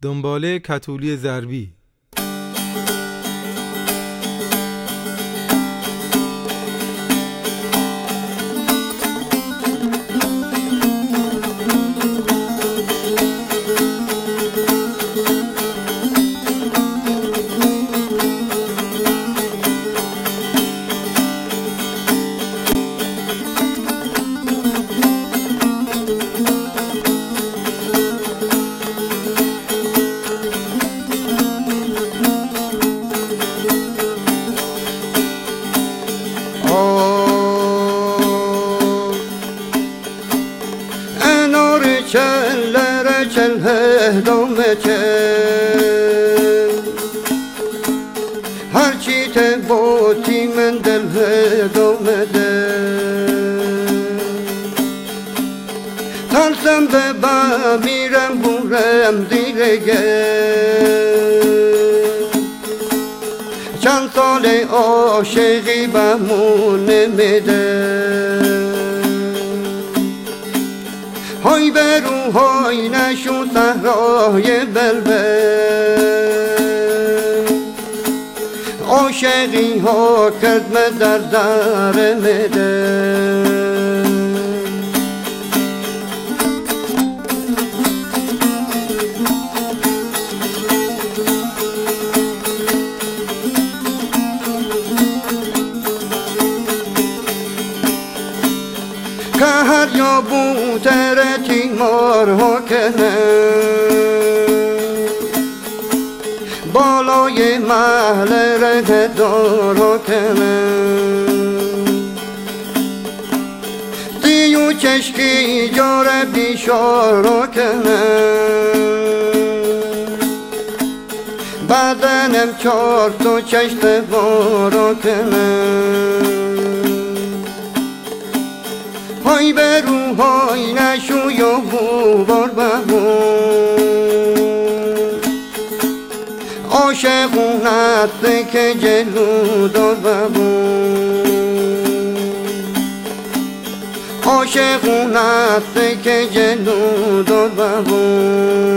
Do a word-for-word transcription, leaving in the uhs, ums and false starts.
دنباله کتولی ضربی. Çellere çelle dome çel Harçi te boti mendel dome de Tarsam beba mirem burem direge Çan sole o şeyhi bamune mede های برو های نشو صحرای بلبل عاشقی ها کدم در در مده که هر یا بوتر تیمار ها کنه بالای محل رده دار ها کنه دیو چشکی جار بیشار ها کنه بدنم چار تو چشت بار ها کنه های برو های نشو یا بو بار ببو عاشقونت که جلو دار ببو عاشقونت که جلو دار ببو